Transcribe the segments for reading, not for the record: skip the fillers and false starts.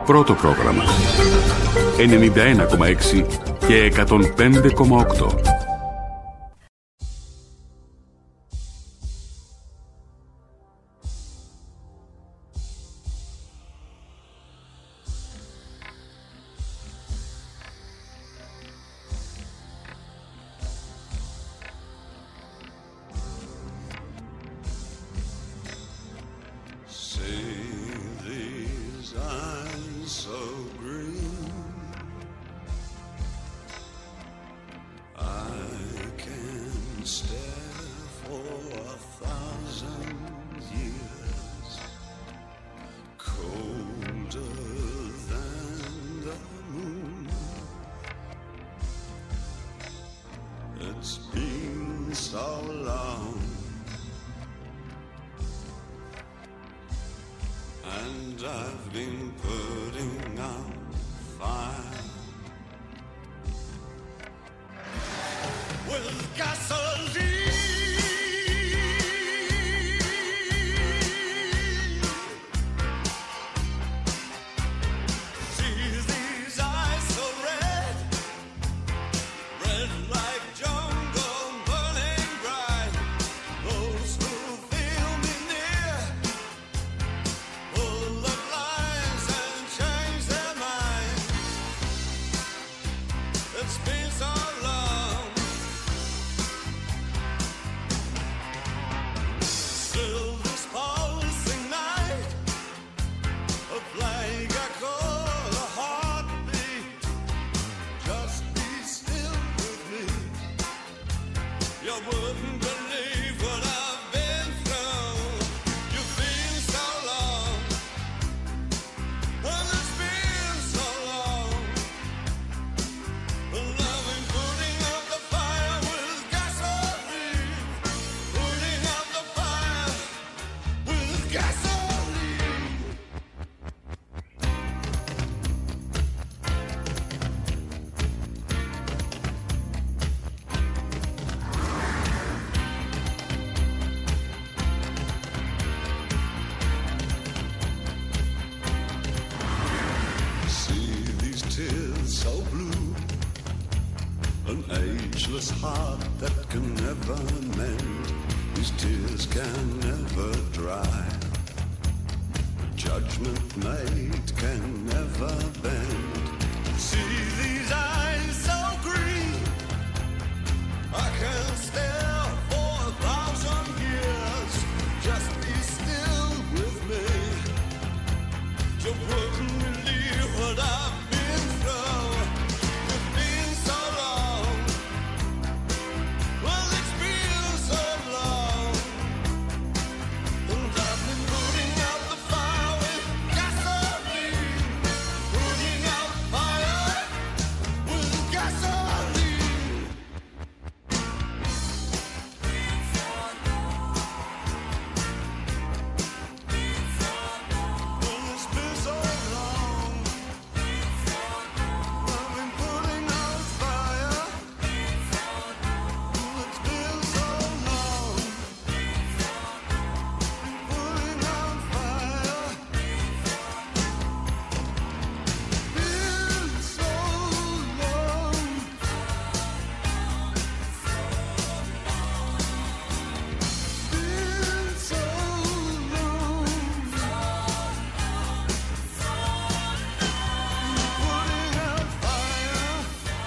Πρώτο πρόγραμμα 91,6 και 105,8. Heart that can never mend, these tears can never dry. Judgment made can never bend. See these eyes so green, I can stare for 1,000 years. Just be still with me. You wouldn't believe what I've been through. It's been so long. Well, it's been so long, and I've been putting out the fire with gasoline, putting out fire with gasoline. Well, it's been so long, I've been putting out fire. It's been so long, putting out fire. Been so long. Been so long. Putting out fire.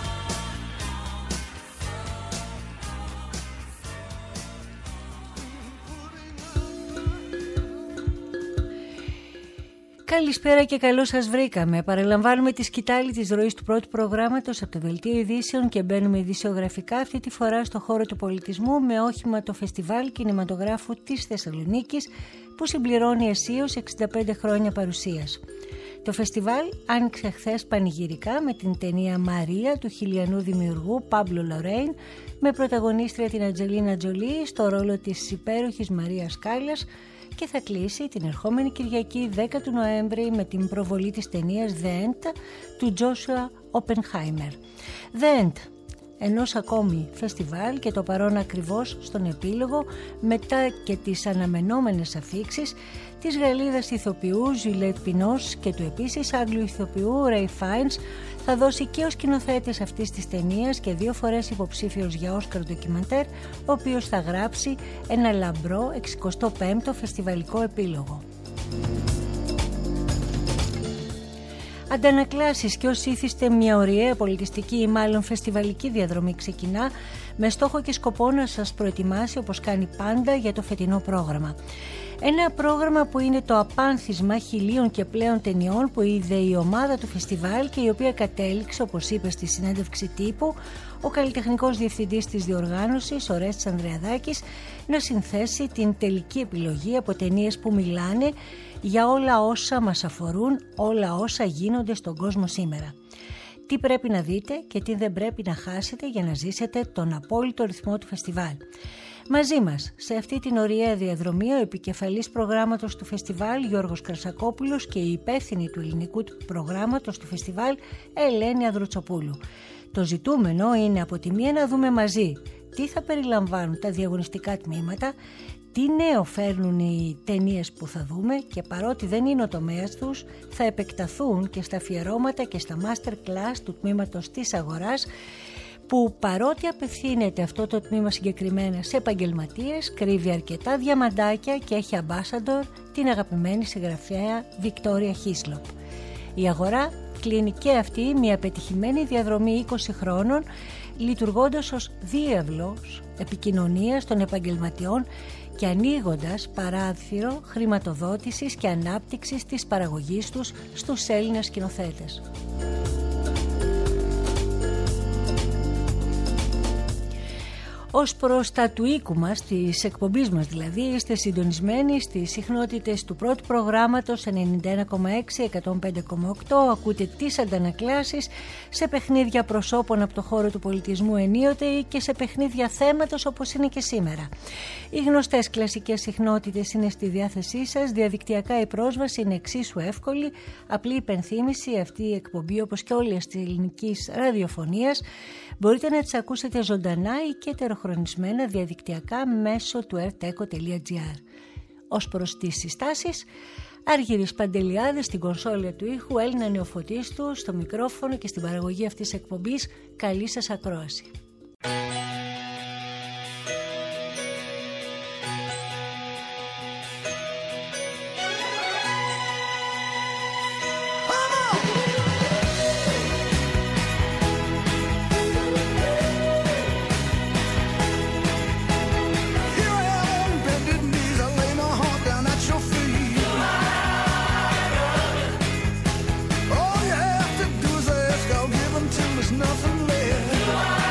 Καλησπέρα και καλώς σας βρήκαμε. Παραλαμβάνουμε τη σκητάλη της ροής του πρώτου προγράμματος από το Δελτίο Ειδήσεων και μπαίνουμε ειδησιογραφικά αυτή τη φορά στο χώρο του πολιτισμού με όχημα το Φεστιβάλ Κινηματογράφου της Θεσσαλονίκης που συμπληρώνει αισίως 65 χρόνια παρουσίας. Το φεστιβάλ άνοιξε χθες πανηγυρικά με την ταινία «Μαρία» του χιλιανού δημιουργού Πάμπλο Λορέιν με πρωταγωνίστρια την Αντζελίνα Τζολί στο ρόλο της υπέροχης Μαρίας Κάλλας και θα κλείσει την ερχόμενη Κυριακή 10 του Νοέμβρη με την προβολή της ταινίας The End του Joshua Oppenheimer. The End, ενός ακόμη φεστιβάλ και το παρόν ακριβώς στον επίλογο μετά και τις αναμενόμενες αφίξεις της Γαλλίδας ηθοποιού Ζουλέτ Πινός και του επίσης Άγγλου ηθοποιού Ρέι Φάινς, θα δώσει και ο σκηνοθέτης αυτής της ταινίας και 2 φορές υποψήφιος για Όσκαρ ντοκιμαντέρ, ο οποίος θα γράψει ένα λαμπρό 65ο φεστιβαλικό επίλογο. Αντανακλάσεις και ως ήθιστε μια ωριαία πολιτιστική ή μάλλον φεστιβαλική διαδρομή ξεκινά με στόχο και σκοπό να σας προετοιμάσει όπως κάνει πάντα για το φετινό πρόγραμμα. Ένα πρόγραμμα που είναι το απάνθισμα 1000 και πλέον ταινιών που είδε η ομάδα του φεστιβάλ και η οποία κατέληξε, όπως είπε στη συνέντευξη τύπου ο καλλιτεχνικός διευθυντής της διοργάνωσης, ο Ρέστης Ανδρεαδάκης, να συνθέσει την τελική επιλογή από ταινίες που μιλάνε για όλα όσα μας αφορούν, όλα όσα γίνονται στον κόσμο σήμερα. Τι πρέπει να δείτε και τι δεν πρέπει να χάσετε για να ζήσετε τον απόλυτο ρυθμό του φεστιβάλ. Μαζί μας σε αυτή την ωριαία διαδρομή ο επικεφαλής προγράμματος του φεστιβάλ Γιώργος Κρασακόπουλος και η υπεύθυνη του ελληνικού προγράμματος του φεστιβάλ Ελένη Ανδρουτσοπούλου. Το ζητούμενο είναι από τη μία να δούμε μαζί τι θα περιλαμβάνουν τα διαγωνιστικά τμήματα, τι νέο φέρνουν οι ταινίες που θα δούμε και παρότι δεν είναι ο τομέας τους θα επεκταθούν και στα αφιερώματα και στα master class του τμήματος της αγοράς, που παρότι απευθύνεται αυτό το τμήμα συγκεκριμένα σε επαγγελματίες, κρύβει αρκετά διαμαντάκια και έχει ambassador την αγαπημένη συγγραφέα Βικτόρια Χίσλοπ. Η αγορά κλείνει και αυτή μια πετυχημένη διαδρομή 20 χρόνων, λειτουργώντας ως διάβλος επικοινωνίας των επαγγελματιών και ανοίγοντας παράθυρο χρηματοδότησης και ανάπτυξης της παραγωγής τους στους Έλληνες σκηνοθέτες. Ως προς τα του οίκου μας, της εκπομπής μας δηλαδή, είστε συντονισμένοι στις συχνότητες του πρώτου προγράμματος 91,6, 105,8. Ακούτε τις αντανακλάσεις σε παιχνίδια προσώπων από το χώρο του πολιτισμού ενίοτε ή και σε παιχνίδια θέματος όπως είναι και σήμερα. Οι γνωστές κλασικές συχνότητες είναι στη διάθεσή σας, διαδικτυακά η πρόσβαση είναι εξίσου εύκολη. Απλή υπενθύμηση, αυτή η εκπομπή όπως και όλες της ελληνικής ραδιοφωνίας μπορείτε να τις ακούσετε ζωντανά ή και τεροχρονισμένα διαδικτυακά μέσω του rteco.gr. Ως προς τις συστάσεις, Άργυρης Παντελιάδης στην κονσόλια του ήχου, Έλληνα Νεοφωτίστου στο μικρόφωνο και στην παραγωγή αυτής της εκπομπής. Καλή σας ακρόαση. Nothing left.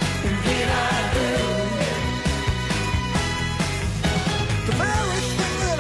The very thing that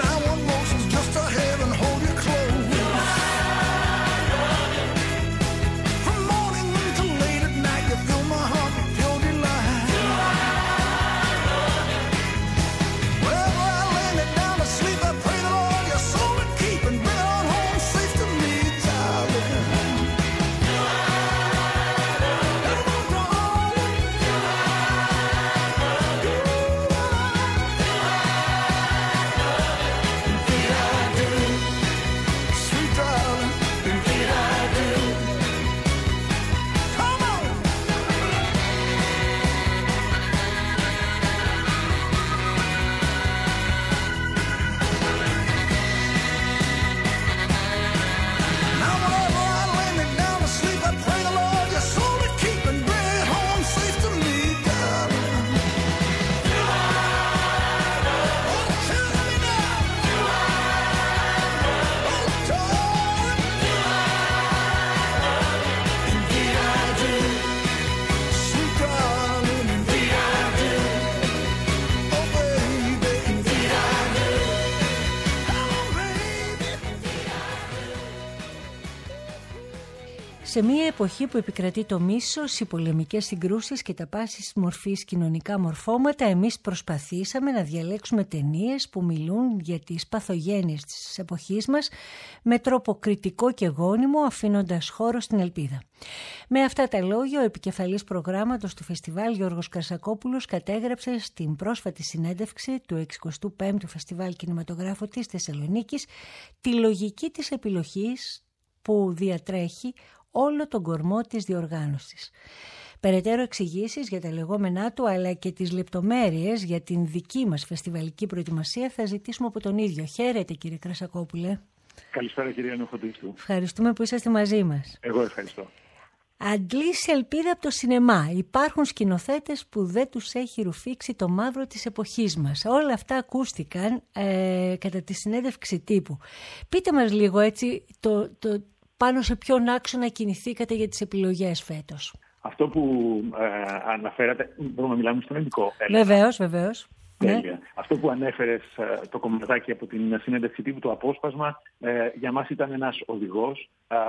Σε μια εποχή που επικρατεί το μίσος, οι πολεμικές συγκρούσεις και τα πάσης μορφής κοινωνικά μορφώματα, εμείς προσπαθήσαμε να διαλέξουμε ταινίες που μιλούν για τις παθογένειες της εποχής μας με τρόπο κριτικό και γόνιμο, αφήνοντας χώρο στην ελπίδα. Με αυτά τα λόγια, ο επικεφαλής προγράμματος του φεστιβάλ, Γιώργος Κρασακόπουλος, κατέγραψε στην πρόσφατη συνέντευξη του 65ου Φεστιβάλ Κινηματογράφου της Θεσσαλονίκης τη λογική της επιλογής που διατρέχει όλο τον κορμό της διοργάνωσης. Περαιτέρω εξηγήσεις για τα λεγόμενά του, αλλά και τις λεπτομέρειες για την δική μας φεστιβαλική προετοιμασία θα ζητήσουμε από τον ίδιο. Χαίρετε, κύριε Κρασακόπουλε. Καλησπέρα, κυρία Νεοφωτίστου. Ευχαριστούμε που είσαστε μαζί μας. Εγώ ευχαριστώ. Αντλήσει ελπίδα από το σινεμά. Υπάρχουν σκηνοθέτες που δεν τους έχει ρουφήξει το μαύρο της εποχής μας. Όλα αυτά ακούστηκαν κατά τη συνέντευξη τύπου. Πείτε μας λίγο έτσι πάνω σε ποιον άξονα κινηθήκατε για τις επιλογές φέτος. Αυτό που αναφέρατε, μπορούμε να μιλάμε στον ελληνικό. Βεβαίως. Τέλεια. Ναι. Αυτό που ανέφερες, το κομματάκι από την συνέντευξη τύπου, το απόσπασμα, για μας ήταν ένας οδηγός.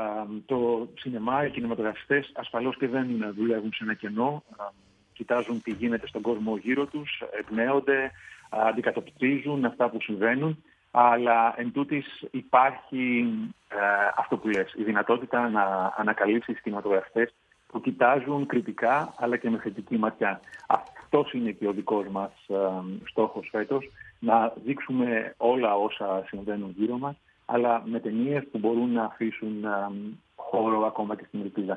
Το σινεμά, οι κινηματογραφιστές ασφαλώς και δεν δουλεύουν σε ένα κενό. Κοιτάζουν τι γίνεται στον κόσμο γύρω τους, εμπνέονται, αντικατοπτρίζουν αυτά που συμβαίνουν. Αλλά εν τούτης υπάρχει αυτό που λες, η δυνατότητα να ανακαλύψεις κινηματογραφιστές που κοιτάζουν κριτικά αλλά και με θετική ματιά. Αυτός είναι και ο δικός μας στόχος φέτος, να δείξουμε όλα όσα συμβαίνουν γύρω μας, αλλά με ταινίες που μπορούν να αφήσουν χώρο ακόμα και στην ελπίδα.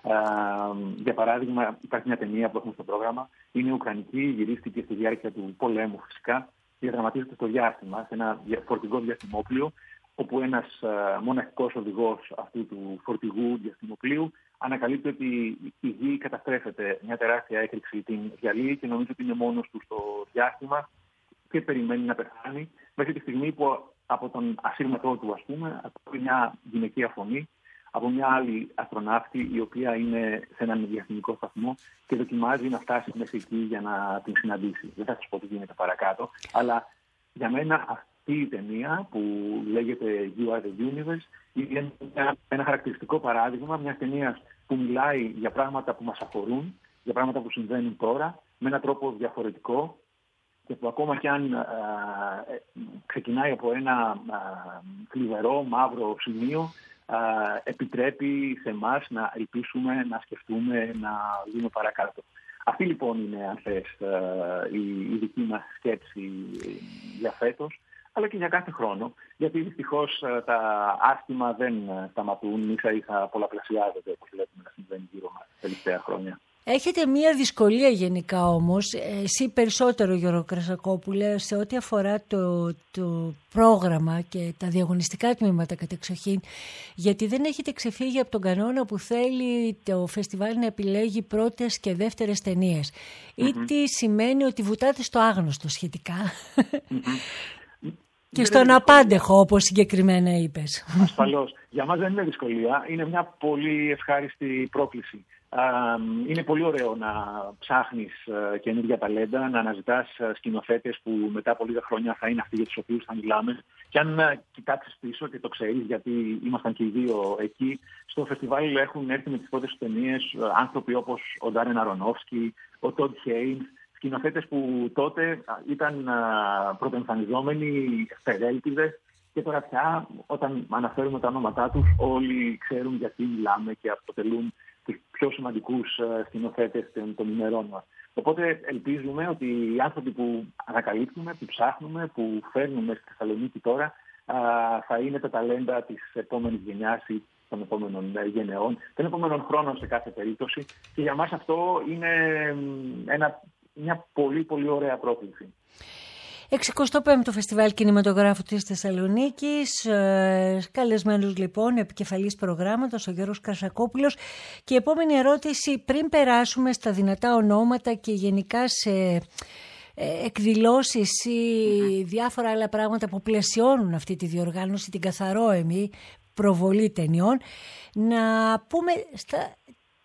Για παράδειγμα, υπάρχει μια ταινία που έχουμε στο πρόγραμμα, είναι ουκρανική, γυρίστηκε στη διάρκεια του πολέμου φυσικά, διαδραματίζεται στο διάστημα, σε ένα φορτηγό διαστημόπλιο, όπου ένας μοναχικός οδηγός αυτού του φορτηγού διαστημοπλίου ανακαλύπτει ότι η γη καταστρέφεται. Μια τεράστια έκρηξη την διαλύει και νομίζω ότι είναι μόνος του στο διάστημα και περιμένει να πεθάνει, μέχρι τη στιγμή που από τον ασύρματό του, ακούει μια γυναικεία φωνή από μια άλλη αστροναύτη, η οποία είναι σε έναν διαστημικό σταθμό και δοκιμάζει να φτάσει μέχρι εκεί για να την συναντήσει. Δεν θα σας πω τι γίνεται παρακάτω, αλλά για μένα αυτή η ταινία που λέγεται You Are the Universe είναι ένα χαρακτηριστικό παράδειγμα μιας ταινίας που μιλάει για πράγματα που μας αφορούν, για πράγματα που συμβαίνουν τώρα, με έναν τρόπο διαφορετικό και που ακόμα κι αν ξεκινάει από ένα θλιβερό μαύρο σημείο, επιτρέπει σε εμάς να ελπίσουμε, να σκεφτούμε, να δούμε παρακάτω. Αυτή λοιπόν είναι, αν θες, η δική μας σκέψη για φέτος, αλλά και για κάθε χρόνο, γιατί δυστυχώς τα άσχημα δεν σταματούν, ίσα-ίσα πολλαπλασιάζονται, όπως βλέπουμε να συμβαίνει γύρω μας τα τελευταία χρόνια. Έχετε μία δυσκολία γενικά όμως, εσύ περισσότερο, Γιώργο Κρασακόπουλε, σε ό,τι αφορά το πρόγραμμα και τα διαγωνιστικά τμήματα κατεξοχήν, γιατί δεν έχετε ξεφύγει από τον κανόνα που θέλει το φεστιβάλ να επιλέγει πρώτες και δεύτερες ταινίες. Ή τι σημαίνει ότι βουτάτε στο άγνωστο σχετικά. Και στον απάντεχο, όπως συγκεκριμένα είπες. Ασφαλώς. Για μας δεν είναι δυσκολία. Είναι μια πολύ ευχάριστη πρόκληση. Είναι πολύ ωραίο να ψάχνεις καινούργια ταλέντα, να αναζητάς σκηνοθέτες που μετά από λίγα χρόνια θα είναι αυτοί για τους οποίους θα μιλάμε. Και αν κοιτάξεις πίσω, και το ξέρεις γιατί ήμασταν και οι δύο εκεί, στο φεστιβάλ έχουν έρθει με τις πρώτες ταινίες άνθρωποι όπως ο Ντάρεν Αρονόφσκι, ο Τόντ Χέινς, σκηνοθέτες που τότε ήταν πρωτοεμφανιζόμενοι, φερέλπιδες, και τώρα πια όταν αναφέρουμε τα ονόματά τους όλοι ξέρουν γιατί μιλάμε και αποτελούν τους πιο σημαντικούς σκηνοθέτες των ημερών μας. Οπότε ελπίζουμε ότι οι άνθρωποι που ανακαλύπτουμε, που ψάχνουμε, που φέρνουμε στη Θεσσαλονίκη τώρα, θα είναι τα ταλέντα της επόμενης γενιάς ή των επόμενων γενεών, των επόμενων χρόνων σε κάθε περίπτωση. Και για μας αυτό είναι μια πολύ πολύ ωραία πρόκληση. 65ο Φεστιβάλ Κινηματογράφου της Θεσσαλονίκης, καλεσμένος λοιπόν επικεφαλής προγράμματος ο Γιώργος Κρασακόπουλος. Και η επόμενη ερώτηση, πριν περάσουμε στα δυνατά ονόματα και γενικά σε εκδηλώσεις ή διάφορα άλλα πράγματα που πλαισιώνουν αυτή τη διοργάνωση, την καθαρόαιμη προβολή ταινιών, να πούμε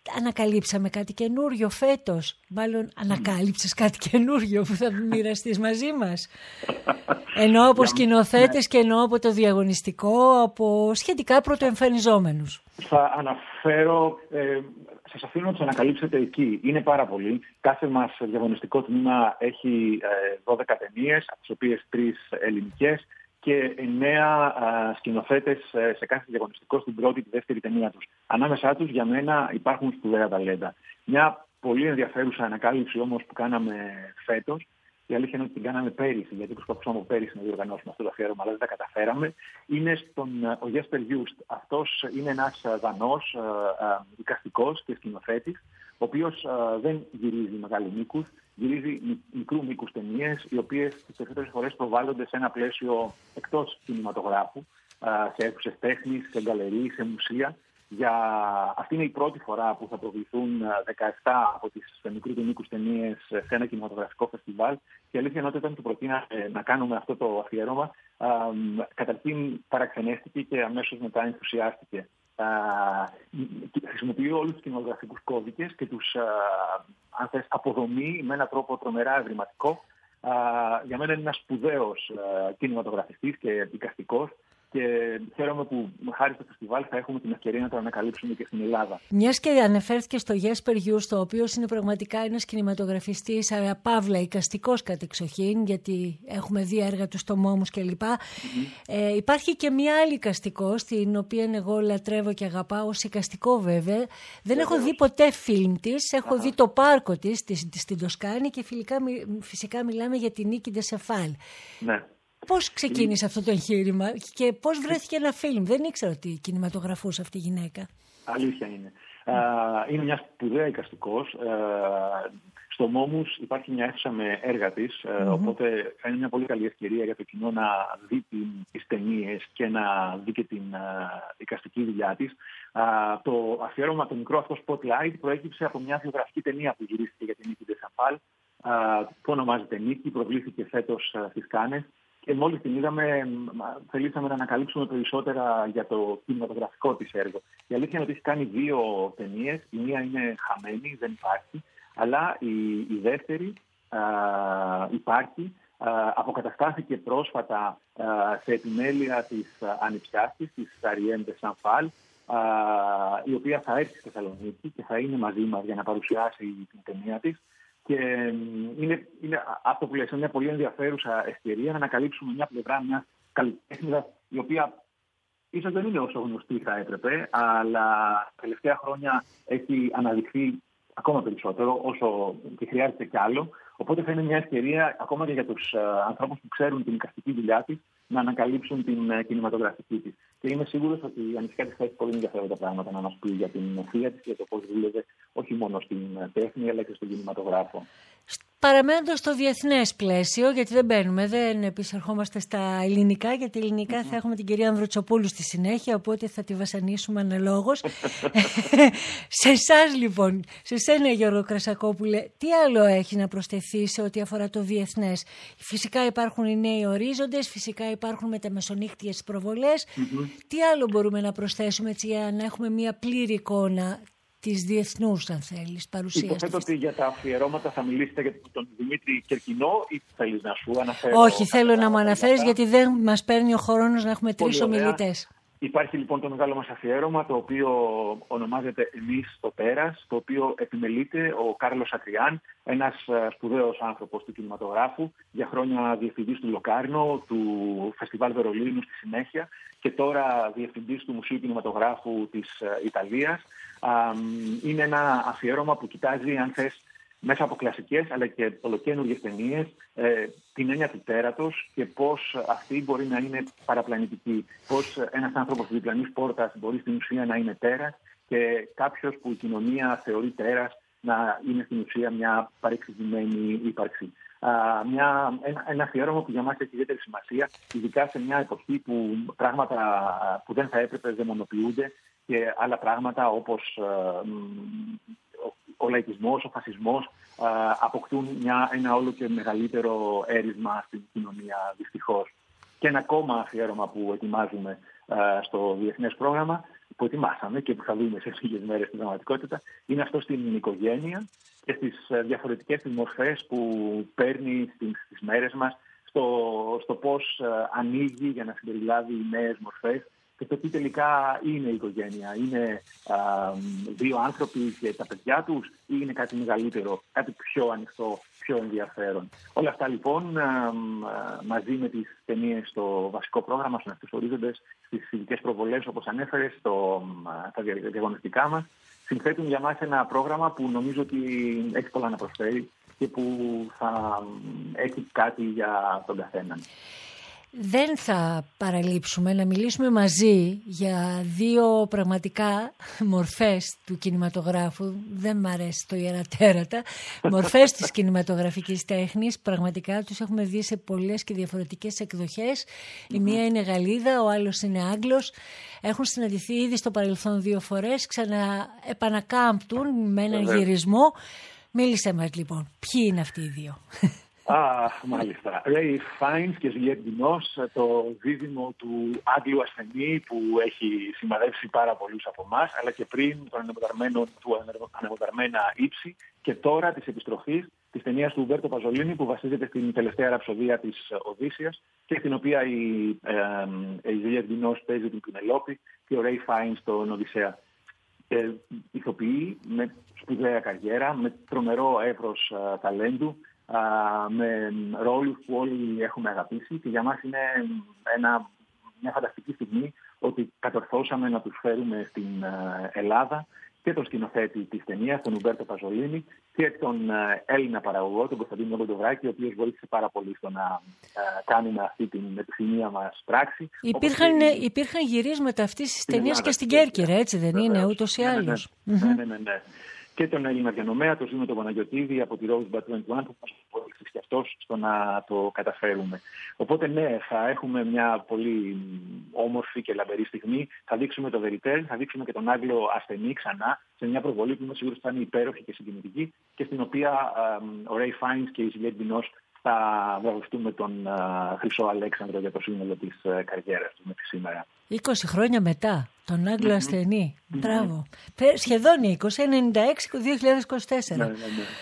ανακαλύψαμε κάτι καινούριο φέτος? Μάλλον ανακάλυψες κάτι καινούριο που θα μοιραστείς μαζί μας? Εννοώ από σκηνοθέτες και εννοώ από το διαγωνιστικό, από σχετικά πρωτοεμφανιζόμενους. Θα αναφέρω, σας αφήνω να τους ανακαλύψετε εκεί. Είναι πάρα πολλοί. Κάθε μας διαγωνιστικό τμήμα έχει 12 ταινίες, από τις οποίες 3 ελληνικές και 9 σκηνοθέτες σε κάθε διαγωνιστικό στην πρώτη και δεύτερη ταινία τους. Ανάμεσά τους για μένα υπάρχουν σπουδαία ταλέντα. Μια πολύ ενδιαφέρουσα ανακάλυψη όμως που κάναμε φέτος, η αλήθεια είναι ότι την κάναμε πέρυσι, γιατί προσπαθούσαμε από πέρυσι να διοργανώσουμε αυτό το αφιέρωμα, αλλά δεν τα καταφέραμε. Είναι ο Jesper Just. Αυτός είναι ένας Δανός δικαστικός και σκηνοθέτης, ο οποίος δεν γυρίζει μεγάλου μήκους, γυρίζει μικρού μήκους ταινίες, οι οποίες τις περισσότερες φορές προβάλλονται σε ένα πλαίσιο εκτός κινηματογράφου, σε αίθουσες τέχνης, σε γκαλερί, σε μουσεία. Αυτή είναι η πρώτη φορά που θα προβληθούν 17 από τις μικρού του μήκους ταινίες σε ένα κινηματογραφικό φεστιβάλ. Και η αλήθεια είναι ότι όταν του προτείναμε να κάνουμε αυτό το αφιέρωμα, καταρχήν παραξενεύτηκε και αμέσως μετά ενθουσιάστηκε. Χρησιμοποιεί όλους τους κινηματογραφικούς κώδικες και τους αποδομεί με έναν τρόπο τρομερά ευρηματικό. Για μένα είναι ένας σπουδαίος κινηματογραφιστής και δικαστικός. Και χαίρομαι που χάρη στο φεστιβάλ θα έχουμε την ευκαιρία να το ανακαλύψουμε και στην Ελλάδα. Μιας και αναφέρθηκε στο Jesper Just, ο οποίος είναι πραγματικά ένας κινηματογραφιστής, παύλα εικαστικός κατεξοχήν, γιατί έχουμε δει έργα του στο Μόμους κλπ. Υπάρχει και μια άλλη εικαστικός, την οποία εγώ λατρεύω και αγαπάω, ως εικαστικό βέβαια. Δεν έχω δει ποτέ φιλμ της, έχω δει το πάρκο της στην Τοσκάνη και φυσικά μιλάμε για την Νίκη Ντεσεφάλ. Ναι. Πώς ξεκίνησε αυτό το εγχείρημα και πώς βρέθηκε ένα φιλμ? Δεν ήξερα ότι κινηματογραφούσε αυτή η γυναίκα. Αλήθεια είναι. Είναι μια σπουδαία εικαστικός. Στο Μόμους υπάρχει μια αίθουσα με έργα της, οπότε θα είναι μια πολύ καλή ευκαιρία για το κοινό να δει τις ταινίες και να δει και την εικαστική δουλειά της. Το αφιέρωμα, το μικρό αυτό spotlight, προέκυψε από μια βιογραφική ταινία που γυρίστηκε για την Νίκη Ντεσεφάλ, που ονομάζεται Νίκη, προβλήθηκε φέτος στις Κάνες. Και μόλις την είδαμε, θελήσαμε να ανακαλύψουμε περισσότερα για το κινηματογραφικό της έργο. Η αλήθεια είναι ότι έχει κάνει 2 ταινίες. Η μία είναι χαμένη, δεν υπάρχει. Αλλά η δεύτερη υπάρχει. Αποκαταστάθηκε πρόσφατα σε επιμέλεια της ανιψιάς της Αριέν Ντεσεφάλ, η οποία θα έρθει στη Θεσσαλονίκη και θα είναι μαζί μας για να παρουσιάσει την ταινία της. Και είναι αυτό που λες, είναι μια πολύ ενδιαφέρουσα ευκαιρία να ανακαλύψουμε μια πλευρά μιας καλλιτέχνηδας, η οποία ίσως δεν είναι όσο γνωστή θα έπρεπε, αλλά τα τελευταία χρόνια έχει αναδειχθεί ακόμα περισσότερο, όσο και χρειάζεται κι άλλο. Οπότε θα είναι μια ευκαιρία ακόμα και για τους ανθρώπους που ξέρουν την εικαστική δουλειά της να ανακαλύψουν την κινηματογραφική της. Και είμαι σίγουρος ότι η Ανησυχία της θα έχει πολύ ενδιαφέροντα πράγματα να μας πει για την θεία της και για το πώς δούλευε όχι μόνο στην τέχνη αλλά και στον κινηματογράφο. Παραμένοντας στο διεθνές πλαίσιο, γιατί δεν επισερχόμαστε στα ελληνικά, γιατί ελληνικά θα έχουμε την κυρία Ανδροτσοπούλου στη συνέχεια, οπότε θα τη βασανίσουμε αναλόγως. Σε εσάς λοιπόν, σε σένα Γιώργο Κρασακόπουλε, τι άλλο έχει να προσθεθεί σε ό,τι αφορά το διεθνές? Φυσικά υπάρχουν οι νέοι ορίζοντες, φυσικά υπάρχουν μεταμεσονύχτιες προβολές. Τι άλλο μπορούμε να προσθέσουμε έτσι για να έχουμε μια πλήρη εικόνα της διεθνούς, αν θέλεις, παρουσίας? Υποθέτω ότι για τα αφιερώματα θα μιλήσετε για τον Δημήτρη Κερκινό ή θέλεις να σου αναφέρω? Όχι, θέλω να μου αναφέρεις γιατί δεν μας παίρνει ο χρόνος να έχουμε 3 ομιλητές. Υπάρχει λοιπόν το μεγάλο μας αφιέρωμα, το οποίο ονομάζεται «Εμείς στο Πέρας», το οποίο επιμελείται ο Κάρλος Ατριάν, ένας σπουδαίος άνθρωπος του κινηματογράφου, για χρόνια διευθυντής του Λοκάρνο, του Φεστιβάλ Βερολίνου στη συνέχεια και τώρα διευθυντής του Μουσείου Κινηματογράφου της Ιταλίας. Είναι ένα αφιέρωμα που κοιτάζει, αν θες, μέσα από κλασικές αλλά και ολοκαίνουργιες ταινίες, την έννοια του τέρατος και πώς αυτή μπορεί να είναι παραπλανητική. Πώς ένας άνθρωπος της διπλανής πόρτας μπορεί στην ουσία να είναι τέρας και κάποιος που η κοινωνία θεωρεί τέρας να είναι στην ουσία μια παρεξηγημένη ύπαρξη. Ένα αφιέρωμα που για μας έχει ιδιαίτερη σημασία, ειδικά σε μια εποχή που πράγματα που δεν θα έπρεπε δαιμονοποιούνται και άλλα πράγματα όπως ο λαϊκισμός, ο φασισμός αποκτούν ένα όλο και μεγαλύτερο έρισμα στην κοινωνία, δυστυχώς. Και ένα ακόμα αφιέρωμα που ετοιμάζουμε στο διεθνές πρόγραμμα που ετοιμάσαμε και που θα δούμε σε λίγες μέρες στην πραγματικότητα, είναι αυτό στην οικογένεια και στις διαφορετικές μορφές που παίρνει στις μέρες μας, στο πώς ανοίγει για να συμπεριλάβει νέες μορφές και το τι τελικά είναι η οικογένεια. Είναι δύο άνθρωποι και τα παιδιά τους ή είναι κάτι μεγαλύτερο, κάτι πιο ανοιχτό, πιο ενδιαφέρον. Όλα αυτά λοιπόν μαζί με τις ταινίες στο βασικό πρόγραμμα, στους ανοιχτούς ορίζοντες, στις ειδικές προβολές όπως ανέφερες, τα διαγωνιστικά μας, συνθέτουν για μας ένα πρόγραμμα που νομίζω ότι έχει πολλά να προσφέρει και που θα έχει κάτι για τον καθέναν. Δεν θα παραλείψουμε να μιλήσουμε μαζί για δύο πραγματικά μορφές του κινηματογράφου. Δεν μ' αρέσει το ιερατέρατα. Μορφές της κινηματογραφικής τέχνης. Πραγματικά τους έχουμε δει σε πολλές και διαφορετικές εκδοχές. Η μία είναι Γαλλίδα, ο άλλος είναι Άγγλος. Έχουν συναντηθεί ήδη στο παρελθόν 2 φορές. Επανακάμπτουν με έναν γυρισμό. Μίλησέ μας λοιπόν. Ποιοι είναι αυτοί οι δύο? Μάλιστα. Ray Fiennes και Juliette Binoche, το δίδυμο του Άγγλου ασθενή που έχει σημαδεύσει πάρα πολλούς από εμάς, αλλά και πριν του ανεμοδαρμένα ύψη και τώρα της επιστροφής της ταινίας του Ουμπέρτο Παζολίνη που βασίζεται στην τελευταία ραψοδία της Οδύσσειας και στην οποία η Juliette Binoche παίζει την Πινελόπη και ο Ray Fiennes τον Οδυσσέα. Ηθοποιοί με σπουδαία καριέρα, με τρομερό εύρος ταλέντου, με ρόλους που όλοι έχουμε αγαπήσει και για μας είναι μια φανταστική στιγμή ότι κατορθώσαμε να τους φέρουμε στην Ελλάδα και τον σκηνοθέτη της ταινίας, τον Ουμπέρτο Παζολίνη, και τον Έλληνα παραγωγό, τον Κωνσταντίνο Κοντοβράκη, ο οποίος βοήθησε πάρα πολύ στο να κάνουμε αυτή την επιθυμία μας πράξη. Υπήρχαν γυρίσματα αυτής της ταινίας και στην Κέρκυρα, έτσι δεν είναι, ούτως ή άλλως? Ναι. Και τον Έλληνα διανομέα, τον Ζήνο τον Παναγιωτίδη από τη Rosebud 21, που μας βοήθησε και αυτός στο να το καταφέρουμε. Οπότε ναι, θα έχουμε μια πολύ όμορφη και λαμπερή στιγμή. Θα δείξουμε το Verité, θα δείξουμε και τον Άγγλο ασθενή ξανά, σε μια προβολή που είμαι σίγουρος θα είναι υπέροχη και συγκινητική και στην οποία ο Ray Fiennes και η Juliette Binoche θα βραβευτούν με τον Χρυσό Αλέξανδρο για το σύνολο της καριέρας του μέχρι σήμερα. 20 χρόνια μετά, τον Άγγλο ασθενή. Μπράβο. Σχεδόν 20, 96-2024. Ναι.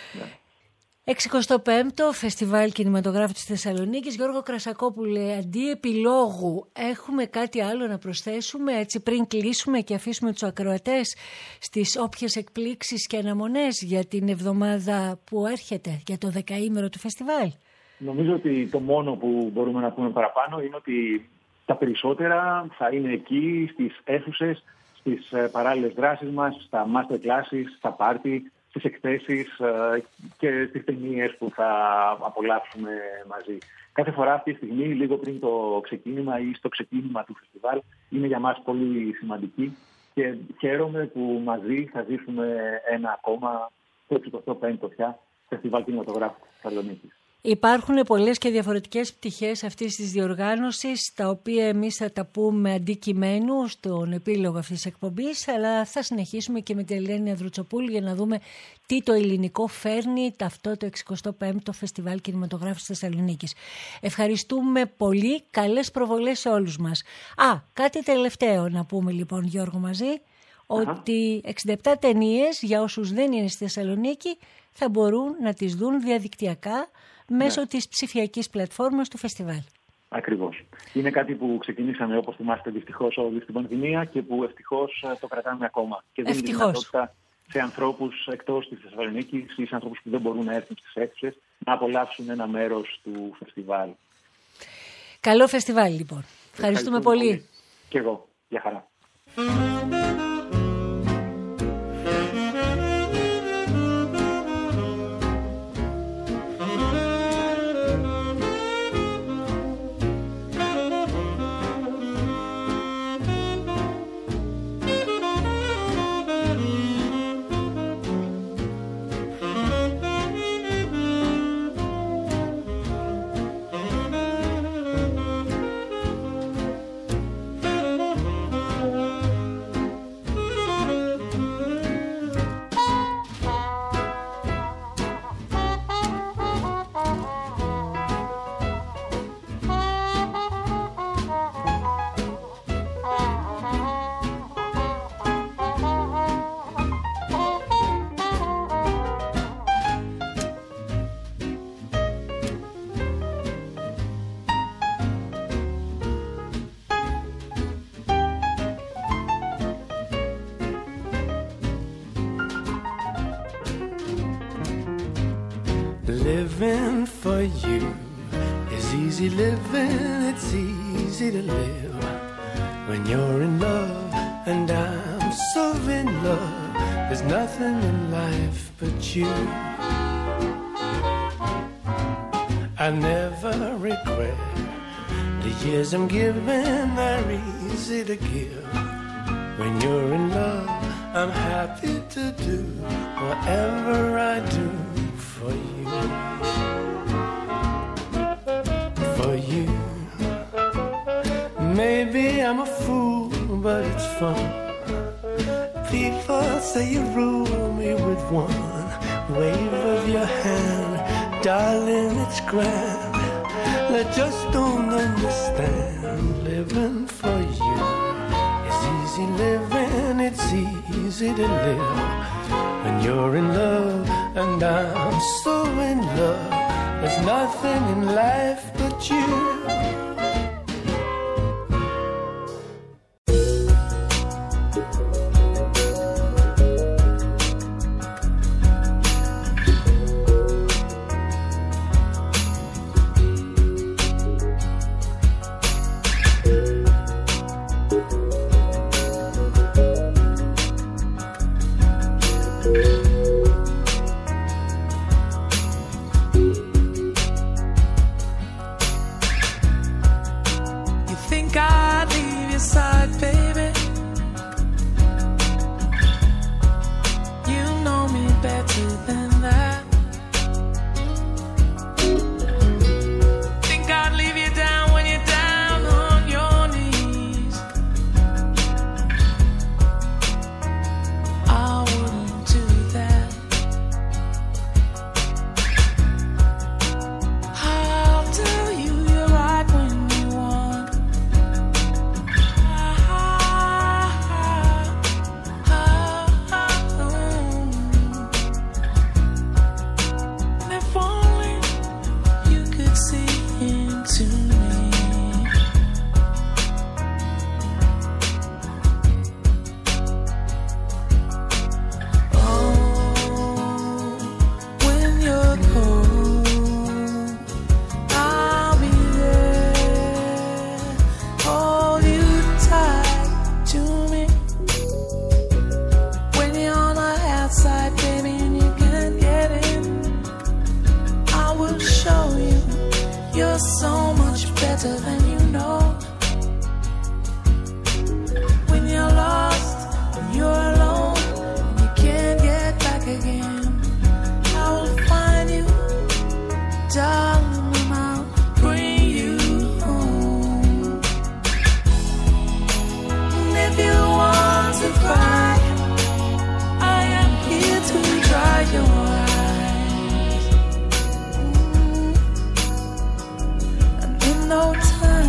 65ο Φεστιβάλ Κινηματογράφου της Θεσσαλονίκης. Γιώργο Κρασακόπουλε, αντί επιλόγου, έχουμε κάτι άλλο να προσθέσουμε έτσι πριν κλείσουμε και αφήσουμε τους ακροατές στις όποιες εκπλήξεις και αναμονές για την εβδομάδα που έρχεται, για το 10ήμερο του φεστιβάλ? Νομίζω ότι το μόνο που μπορούμε να πούμε παραπάνω είναι ότι τα περισσότερα θα είναι εκεί, στις αίθουσες, στις παράλληλες δράσεις μας, στα master classes, στα πάρτι, στις εκθέσεις και στις ταινίες που θα απολαύσουμε μαζί. Κάθε φορά αυτή τη στιγμή, λίγο πριν το ξεκίνημα ή στο ξεκίνημα του φεστιβάλ, είναι για μας πολύ σημαντική και χαίρομαι που μαζί θα ζήσουμε ένα ακόμα, το 65ο πια, Φεστιβάλ Κινηματογράφου της Θεσσαλονίκης. Υπάρχουν πολλές και διαφορετικές πτυχές αυτής της διοργάνωσης, τα οποία εμείς θα τα πούμε αντικειμένου στον επίλογο αυτής της εκπομπής, αλλά θα συνεχίσουμε και με την Ελένη Ανδρουτσοπούλου για να δούμε τι το ελληνικό φέρνει αυτό το 65ο Φεστιβάλ Κινηματογράφου της Θεσσαλονίκης. Ευχαριστούμε πολύ, καλές προβολές σε όλους μας. Κάτι τελευταίο να πούμε λοιπόν, Γιώργο, μαζί, ότι 67 ταινίες για όσους δεν είναι στη Θεσσαλονίκη θα μπορούν να τις δουν διαδικτυακά μέσω της ψηφιακής πλατφόρμας του φεστιβάλ. Ακριβώς. Είναι κάτι που ξεκινήσαμε, όπως θυμάστε, δυστυχώς όλη στην πανδημία και που ευτυχώς το κρατάμε ακόμα. Και δίνει δυνατότητα σε ανθρώπους εκτός της Θεσσαλονίκης ή σε ανθρώπους που δεν μπορούν να έρθουν στις αίθουσες να απολαύσουν ένα μέρος του φεστιβάλ. Καλό φεστιβάλ λοιπόν. Ευχαριστούμε πολύ. Και εγώ. Γεια χαρά. living for you is easy living, it's easy to live when you're in love, and I'm so in love. There's nothing in life but you. I never regret the years I'm giving, they're easy to give. When you're in love, I'm happy to do whatever I do for you. For you. Maybe I'm a fool, but it's fun. People say you rule me with one wave of your hand. Darling, it's grand. They just don't understand. Living for you is easy living, it's easy to live when you're in love, and I'm so in love. There's nothing in life but you. No time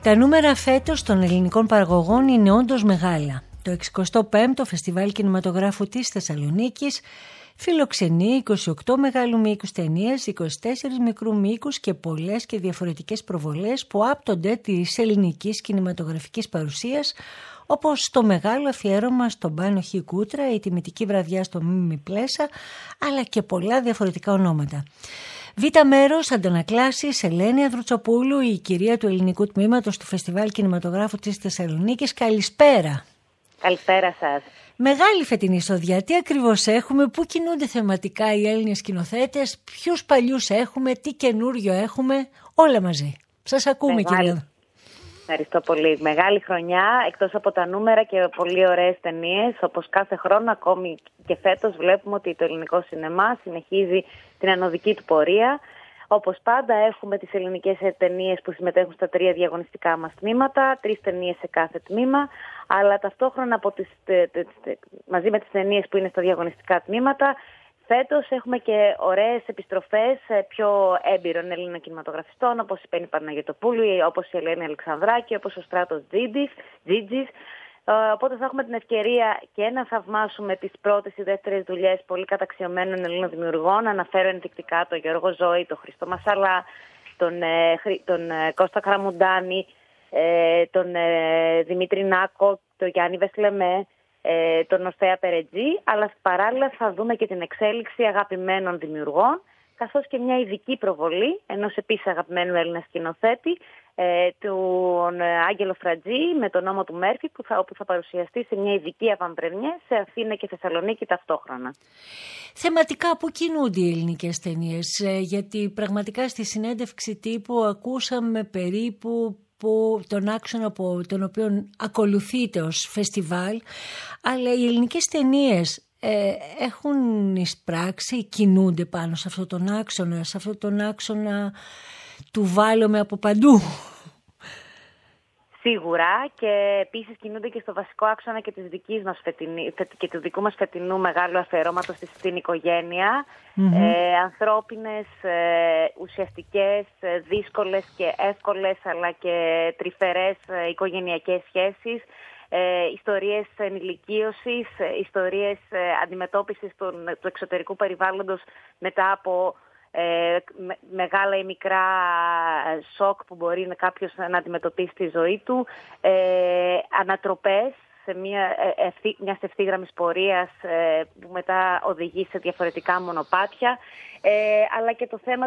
Τα νούμερα φέτος των ελληνικών παραγωγών είναι όντως μεγάλα. Το 65ο Φεστιβάλ Κινηματογράφου της Θεσσαλονίκης φιλοξενεί 28 μεγάλου μήκους ταινίες, 24 μικρού μήκους και πολλές και διαφορετικές προβολές που άπτονται της ελληνικής κινηματογραφικής παρουσίας, όπως το μεγάλο αφιέρωμα στον Πάνο Χ. Κούτρα, η τιμητική βραδιά στο Μίμη Πλέσα, αλλά και πολλά διαφορετικά ονόματα. Β' μέρος, αντανακλάσεις, Ελένη Ανδρουτσοπούλου, η κυρία του ελληνικού τμήματος του Φεστιβάλ Κινηματογράφου της Θεσσαλονίκης. Καλησπέρα. Καλησπέρα σας. Μεγάλη φετινή εισόδια. Τι ακριβώς έχουμε, πού κινούνται θεματικά οι Έλληνες σκηνοθέτες, ποιους παλιούς έχουμε, τι καινούριο έχουμε, όλα μαζί. Σας ακούμε, κυρία. Ευχαριστώ πολύ. Μεγάλη χρονιά, εκτός από τα νούμερα και πολύ ωραίες ταινίες, όπως κάθε χρόνο, ακόμη και φέτος βλέπουμε ότι το ελληνικό σινεμά συνεχίζει την ανωδική του πορεία. Όπως πάντα έχουμε τις ελληνικές ταινίες που συμμετέχουν στα 3 διαγωνιστικά μας τμήματα, 3 ταινίες σε κάθε τμήμα, αλλά ταυτόχρονα μαζί με τις ταινίες που είναι στα διαγωνιστικά τμήματα, φέτος έχουμε και ωραίες επιστροφές πιο έμπειρων Ελλήνων κινηματογραφιστών, όπως η Πέννη Παναγιωτοπούλου, όπως η Ελένη Αλεξανδράκη, όπως ο Στράτος Τζίτζης. Οπότε θα έχουμε την ευκαιρία και να θαυμάσουμε τις πρώτες ή δεύτερες δουλειές πολύ καταξιωμένων Ελλήνων δημιουργών. Αναφέρω ενδεικτικά τον Γιώργο Ζώη, τον Χριστό Μασαλά, τον Κώστα Καραμουντάνη, τον Δημήτρη Νάκο, τον Γιάννη Βεσλεμέ, τον Ορφέα Περετζή, αλλά παράλληλα θα δούμε και την εξέλιξη αγαπημένων δημιουργών, καθώς και μια ειδική προβολή ενός επίσης αγαπημένου Έλληνα σκηνοθέτη, τον Άγγελο Φρατζή, με τον νόμο του Μέρφυ, όπου θα παρουσιαστεί σε μια ειδική αβαμπρεμιέ σε Αθήνα και Θεσσαλονίκη ταυτόχρονα. Θεματικά πού κινούνται οι ελληνικές ταινίες, γιατί πραγματικά στη συνέντευξη τύπου ακούσαμε περίπου τον άξονα από τον οποίο ακολουθείται ως φεστιβάλ, αλλά οι ελληνικές ταινίες έχουν εισπράξει, κινούνται πάνω σε αυτόν τον άξονα του βάλουμε από παντού. Σίγουρα, και επίσης κινούνται και στο βασικό άξονα και και του δικού μας φετινού μεγάλου αφιερώματος στην οικογένεια. Ανθρώπινες, ουσιαστικές, δύσκολες και εύκολες, αλλά και τρυφερές οικογενειακές σχέσεις. Ιστορίες ενηλικίωσης, ιστορίες αντιμετώπισης του εξωτερικού περιβάλλοντος μετά από μεγάλα ή μικρά σοκ που μπορεί κάποιος να αντιμετωπίσει στη ζωή του, ανατροπές σε μιας ευθύγραμμης πορείας που μετά οδηγεί σε διαφορετικά μονοπάτια, αλλά και το θέμα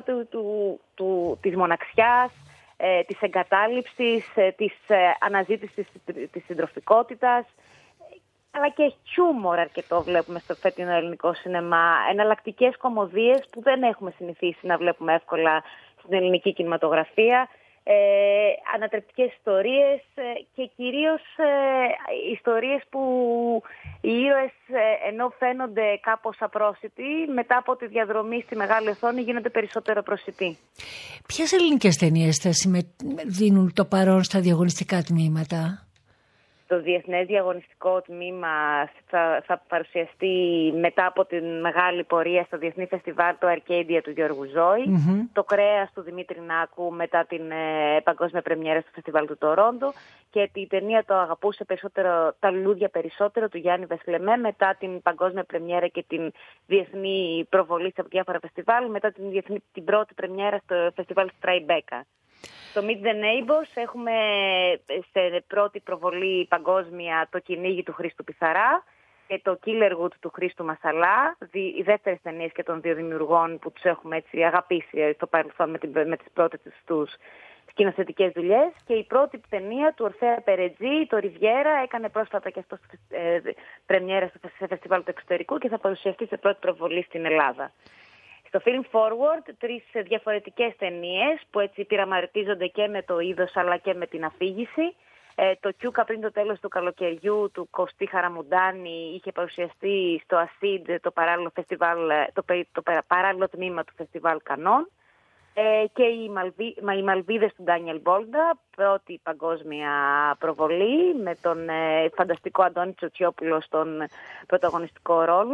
της μοναξιάς, της εγκατάλειψης, της αναζήτησης της συντροφικότητας, αλλά και χιούμορ αρκετό βλέπουμε στο φετινό ελληνικό σινεμά. Εναλλακτικές κωμωδίες που δεν έχουμε συνηθίσει να βλέπουμε εύκολα στην ελληνική κινηματογραφία. Ανατρεπτικές ιστορίες και κυρίως ιστορίες που οι ήρωες, ενώ φαίνονται κάπως απρόσιτοι, μετά από τη διαδρομή στη μεγάλη οθόνη γίνονται περισσότερο προσιτοί. Ποιες ελληνικές ταινίες θα δίνουν το παρόν στα διαγωνιστικά τμήματα? Το Διεθνές Διαγωνιστικό Τμήμα θα παρουσιαστεί μετά από την μεγάλη πορεία στο Διεθνή Φεστιβάλ το Arcadia του Γιώργου Ζώη, το Κρέας του Δημήτρη Νάκου μετά την παγκόσμια πρεμιέρα στο Φεστιβάλ του Τορόντο και την ταινία Το αγαπούσε περισσότερο, τα λουλούδια περισσότερο του Γιάννη Βεσλεμέ μετά την παγκόσμια πρεμιέρα και την διεθνή προβολή σε διάφορα φεστιβάλ, μετά την πρώτη πρεμιέρα στο Φεστιβάλ Τραϊμπέκα. Στο Meet the Neighbors έχουμε σε πρώτη προβολή παγκόσμια το Κυνήγι του Χρήστου Πιθαρά και το Killerwood του Χρήστου Μασαλά, οι δεύτερες ταινίες και των δύο δημιουργών που τους έχουμε έτσι αγαπήσει στο παρελθόν με τις πρώτες τους σκηνοθετικές δουλειές, και η πρώτη ταινία του Ορφέα Περετζή, το Ριβιέρα, έκανε πρόσφατα και αυτό πρεμιέρα σε φεστιβάλ του εξωτερικού και θα παρουσιαστεί σε πρώτη προβολή στην Ελλάδα. Στο Film Forward, 3 διαφορετικές ταινίες που έτσι πειραματίζονται και με το είδος αλλά και με την αφήγηση. Το Κιούκα πριν το τέλος του καλοκαιριού του Κωστή Χαραμουντάνη είχε παρουσιαστεί στο Ασίντ, το παράλληλο, το παράλληλο τμήμα του Φεστιβάλ Κανών. Και οι Μαλβίδες του Ντάνιελ Μπόλντα, πρώτη παγκόσμια προβολή με τον φανταστικό Αντώνη Τσοτσιόπουλο στον πρωταγωνιστικό ρόλο.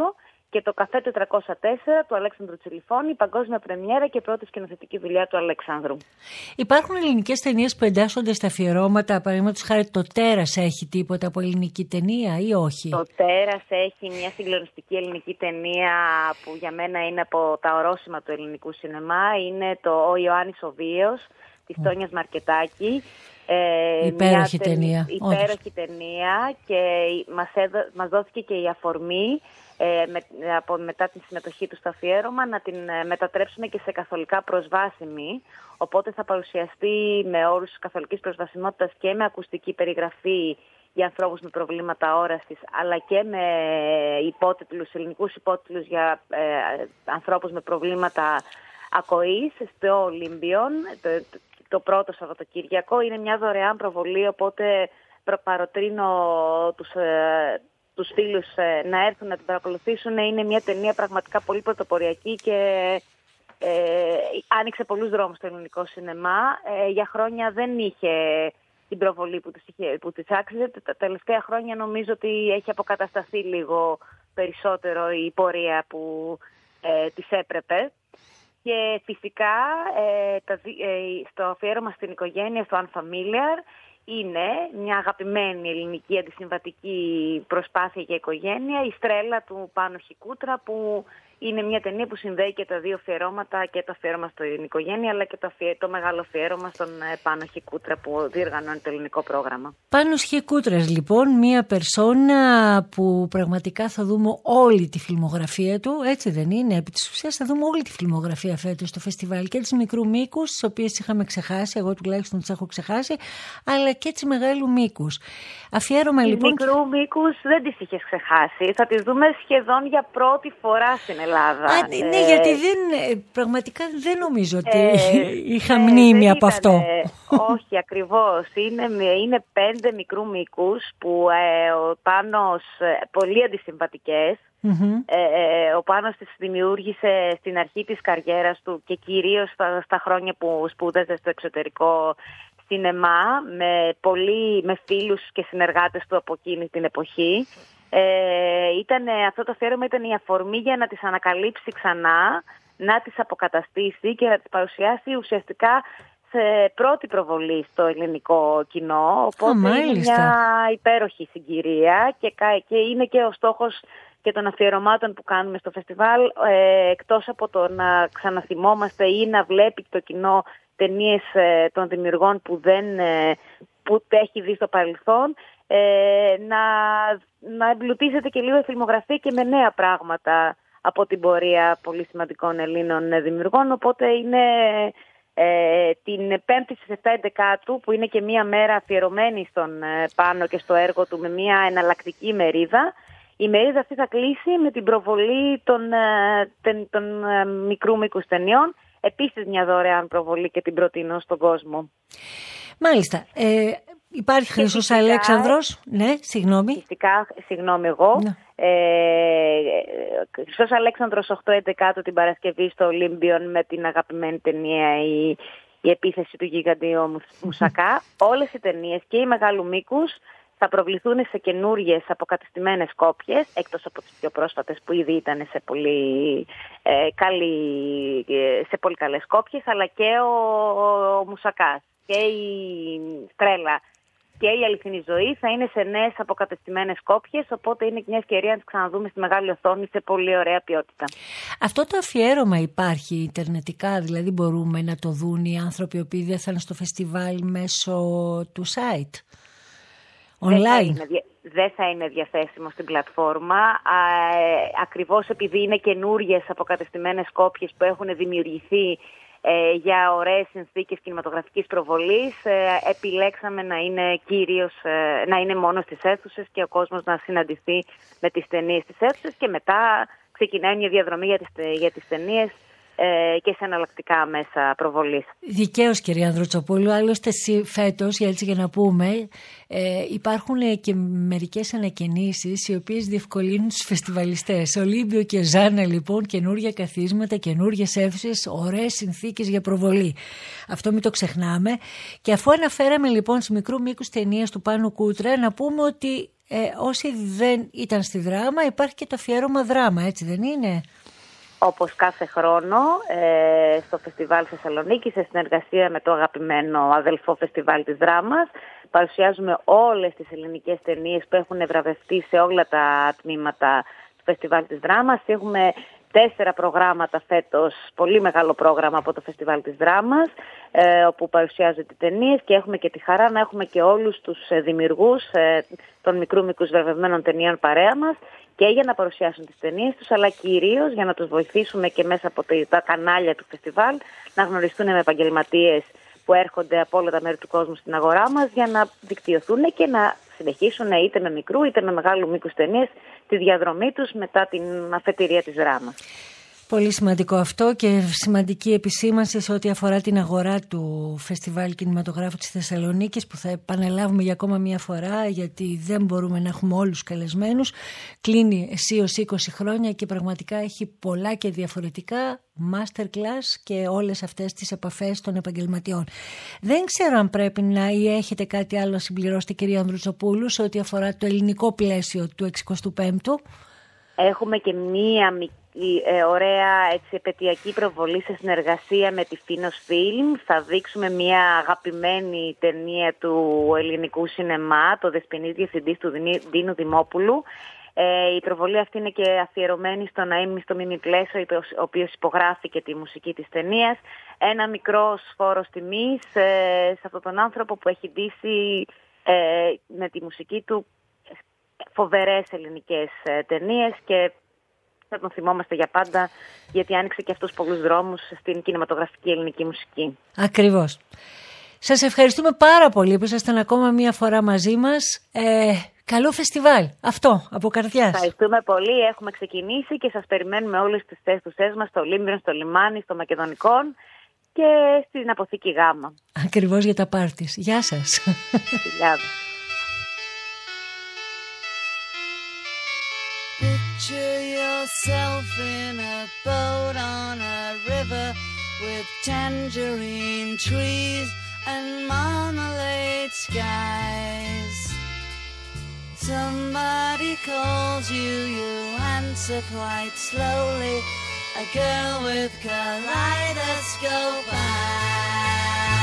και το Καφέ 404 του Αλέξανδρου Τσιλιφώνη, παγκόσμια πρεμιέρα και πρώτη σκηνοθετική δουλειά του Αλέξανδρου. Υπάρχουν ελληνικές ταινίες που εντάσσονται στα αφιερώματα, παραδείγματος χάρη το Τέρας έχει τίποτα από ελληνική ταινία ή όχι? Το Τέρας έχει μια συγκλονιστική ελληνική ταινία που για μένα είναι από τα ορόσημα του ελληνικού σινεμά. Είναι ο Ιωάννης ο Βίος της Τόνιας Μαρκετάκη. Υπέροχη ταινία. Υπέροχη ταινία και μας δόθηκε και η αφορμή μετά την συμμετοχή του στο αφιέρωμα να την μετατρέψουμε και σε καθολικά προσβάσιμη. Οπότε θα παρουσιαστεί με όρους καθολικής προσβασιμότητας και με ακουστική περιγραφή για ανθρώπους με προβλήματα όρασης, αλλά και με ελληνικούς υπότιτλους για ανθρώπους με προβλήματα ακοής στο Ολύμπιον. Το πρώτο Σαββατοκύριακο είναι μια δωρεάν προβολή, οπότε παροτρύνω τους φίλους να έρθουν να την παρακολουθήσουν. Είναι μια ταινία πραγματικά πολύ πρωτοποριακή και άνοιξε πολλούς δρόμους στο ελληνικό σινεμά. Για χρόνια δεν είχε την προβολή που της άξιζε. Τα τελευταία χρόνια νομίζω ότι έχει αποκατασταθεί λίγο περισσότερο η πορεία που της έπρεπε. Και φυσικά στο αφιέρωμα στην οικογένεια, στο Unfamiliar, είναι μια αγαπημένη ελληνική αντισυμβατική προσπάθεια για οικογένεια, η Στρέλα του Πάνου Χικούτρα, που είναι μια ταινία που συνδέει και τα δύο αφιερώματα, και το αφιέρωμα στην οικογένεια, αλλά και το μεγάλο αφιέρωμα στον Πάνο Χικούτρα που διοργανώνει το ελληνικό πρόγραμμα. Πάνος Χικούτρας, λοιπόν, μια περσόνα που πραγματικά θα δούμε όλη τη φιλμογραφία του, έτσι δεν είναι? Επί της ουσίας θα δούμε όλη τη φιλμογραφία φέτος στο φεστιβάλ, και τις μικρού μήκους, τις οποίες είχαμε ξεχάσει, εγώ τουλάχιστον τις έχω ξεχάσει, αλλά και τις μεγάλου μήκους. Αφιέρωμα λοιπόν. Τις μικρού μήκους δεν τις είχες ξεχάσει. Θα τις δούμε σχεδόν για πρώτη φορά στην Ελλάδα. Ναι, γιατί πραγματικά δεν νομίζω ότι είχα μνήμη από αυτό. Όχι, ακριβώς. Είναι 5 μικρού μήκους που ο Πάνος, πολύ αντισυμβατικές. Ο Πάνος τις δημιούργησε στην αρχή της καριέρας του και κυρίως στα χρόνια που σπούδαζε στο εξωτερικό σινεμά, με φίλους και συνεργάτες του από εκείνη την εποχή. Αυτό το αφιέρωμα ήταν η αφορμή για να τις ανακαλύψει ξανά, να τις αποκαταστήσει και να τις παρουσιάσει ουσιαστικά σε πρώτη προβολή στο ελληνικό κοινό. Οπότε είναι μια υπέροχη συγκυρία και είναι και ο στόχος και των αφιερωμάτων που κάνουμε στο φεστιβάλ, εκτός από το να ξαναθυμόμαστε ή να βλέπει το κοινό ταινίες των δημιουργών που έχει δει στο παρελθόν, να εμπλουτίζεται και λίγο η φιλμογραφία και με νέα πράγματα από την πορεία πολύ σημαντικών Ελλήνων δημιουργών. Οπότε είναι την 5η στις 7/11, που είναι και μία μέρα αφιερωμένη στον Πάνο και στο έργο του, με μία εναλλακτική μερίδα. Η μερίδα αυτή θα κλείσει με την προβολή των μικρού μήκους ταινιών. Επίσης μια δωρεάν προβολή και την προτείνω στον κόσμο. Μάλιστα. Υπάρχει Χρυσός Αλέξανδρος. Ναι, συγγνώμη. Φυσικά, συγγνώμη εγώ. Ναι. Χρυσός Αλέξανδρος 8/11 την Παρασκευή στο Ολύμπιον, με την αγαπημένη ταινία η επίθεση του γιγαντίου Μουσακά. Όλες οι ταινίες και οι μεγάλου μήκους θα προβληθούν σε καινούριες αποκατεστημένες κόπιες, εκτός από τις πιο πρόσφατες που ήδη ήταν σε πολύ καλές κόπιες, αλλά και ο Μουσακάς και η Στρέλα και η Αληθινή Ζωή θα είναι σε νέες αποκατεστημένες κόπιες, οπότε είναι μια ευκαιρία να τις ξαναδούμε στη μεγάλη οθόνη σε πολύ ωραία ποιότητα. Αυτό το αφιέρωμα υπάρχει ιντερνετικά, δηλαδή μπορούμε να το δουν οι άνθρωποι οι οποίοι δεν θα είναι στο φεστιβάλ μέσω του site? Online. Δεν θα είναι διαθέσιμο στην πλατφόρμα, ακριβώς επειδή είναι καινούριες αποκατεστημένες κόπιες που έχουν δημιουργηθεί για ωραίες συνθήκες κινηματογραφικής προβολής. Επιλέξαμε να είναι μόνο στις αίθουσες και ο κόσμος να συναντηθεί με τις ταινίες στις αίθουσες, και μετά ξεκινάει μια διαδρομή για τις ταινίες και σε εναλλακτικά μέσα προβολής. Δικαίως, κυρία Ανδρουτσοπούλου. Άλλωστε φέτος, έτσι για να πούμε, υπάρχουν και μερικές ανακαινήσεις οι οποίες διευκολύνουν τους φεστιβαλιστές. Ολύμπιο και Ζάνα, λοιπόν, καινούργια καθίσματα, καινούργιες αίθουσες, ωραίες συνθήκες για προβολή. Αυτό μην το ξεχνάμε. Και αφού αναφέραμε λοιπόν τις μικρού μήκους ταινίες του Πάνου Κούτρα, να πούμε ότι όσοι δεν ήταν στη Δράμα, υπάρχει και το αφιέρωμα Δράμα, έτσι δεν είναι? Όπως κάθε χρόνο στο Φεστιβάλ Θεσσαλονίκη, σε συνεργασία με το αγαπημένο αδελφό Φεστιβάλ της Δράμας, παρουσιάζουμε όλες τις ελληνικές ταινίες που έχουν βραβευτεί σε όλα τα τμήματα του Φεστιβάλ της Δράμας. Έχουμε 4 προγράμματα φέτος, πολύ μεγάλο πρόγραμμα από το Φεστιβάλ της Δράμας, όπου παρουσιάζονται ταινίες, και έχουμε και τη χαρά να έχουμε και όλους τους δημιουργούς των μικρού μήκους βραβευμένων ταινιών παρέα μας, και για να παρουσιάσουν τις ταινίες τους, αλλά κυρίως για να τους βοηθήσουμε και μέσα από τα κανάλια του φεστιβάλ να γνωριστούν με επαγγελματίες που έρχονται από όλα τα μέρη του κόσμου στην αγορά μας, για να δικτυωθούν και να συνεχίσουν είτε με μικρού είτε με μεγάλου μήκους ταινίες τη διαδρομή τους μετά την αφετηρία της Δράμας. Πολύ σημαντικό αυτό και σημαντική επισήμανση σε ό,τι αφορά την αγορά του Φεστιβάλ Κινηματογράφου της Θεσσαλονίκης, που θα επαναλάβουμε για ακόμα μία φορά, γιατί δεν μπορούμε να έχουμε όλους καλεσμένους. Κλείνει αισίως 20 χρόνια και πραγματικά έχει πολλά και διαφορετικά masterclass και όλες αυτές τις επαφές των επαγγελματιών. Δεν ξέρω αν πρέπει να ή έχετε κάτι άλλο να συμπληρώσετε, κυρία Ανδρουτσοπούλου, σε ό,τι αφορά το ελληνικό πλαίσιο του 65ου. Έχουμε και μία ωραία επαιτειακή προβολή σε συνεργασία με τη Φίνος Φιλμ. Θα δείξουμε μια αγαπημένη ταινία του ελληνικού σινεμά, το Δεσποινής Διευθυντής, του Ντίνου Δημόπουλου. Η προβολή αυτή είναι και αφιερωμένη στο Ναΐμ στο Μιμιπλέσο, ο οποίος υπογράφει και τη μουσική της ταινίας. Ένα μικρό φόρος τιμής σε αυτόν τον άνθρωπο που έχει ντύσει με τη μουσική του φοβερές ελληνικές ταινίες, και θα τον θυμόμαστε για πάντα, γιατί άνοιξε και αυτούς πολλούς δρόμους στην κινηματογραφική ελληνική μουσική. Ακριβώς. Σας ευχαριστούμε πάρα πολύ που ήσασταν ακόμα μία φορά μαζί μας. Καλό φεστιβάλ. Αυτό, από καρδιάς. Ευχαριστούμε πολύ. Έχουμε ξεκινήσει και σας περιμένουμε όλες τις θέσεις μας στο Ολύμπιον, στο Λιμάνι, στο Μακεδονικόν και στην Αποθήκη Γάμα. Ακριβώς, για τα πάρτις. Γεια σας. Γεια. Picture yourself in a boat on a river with tangerine trees and marmalade skies. Somebody calls you, you answer quite slowly. A girl with kaleidoscope eyes.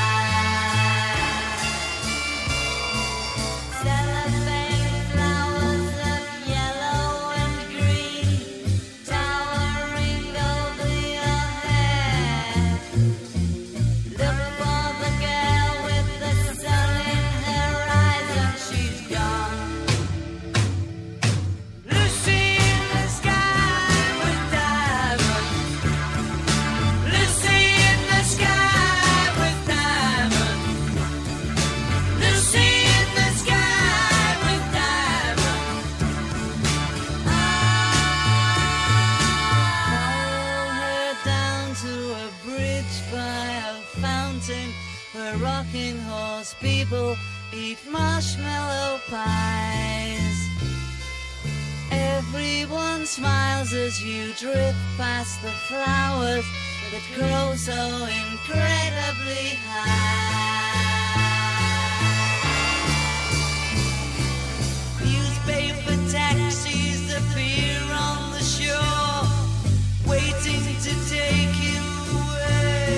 Rocking horse people eat marshmallow pies. Everyone smiles as you drift past the flowers that grow so incredibly high. Newspaper taxis appear on the shore, waiting to take you away.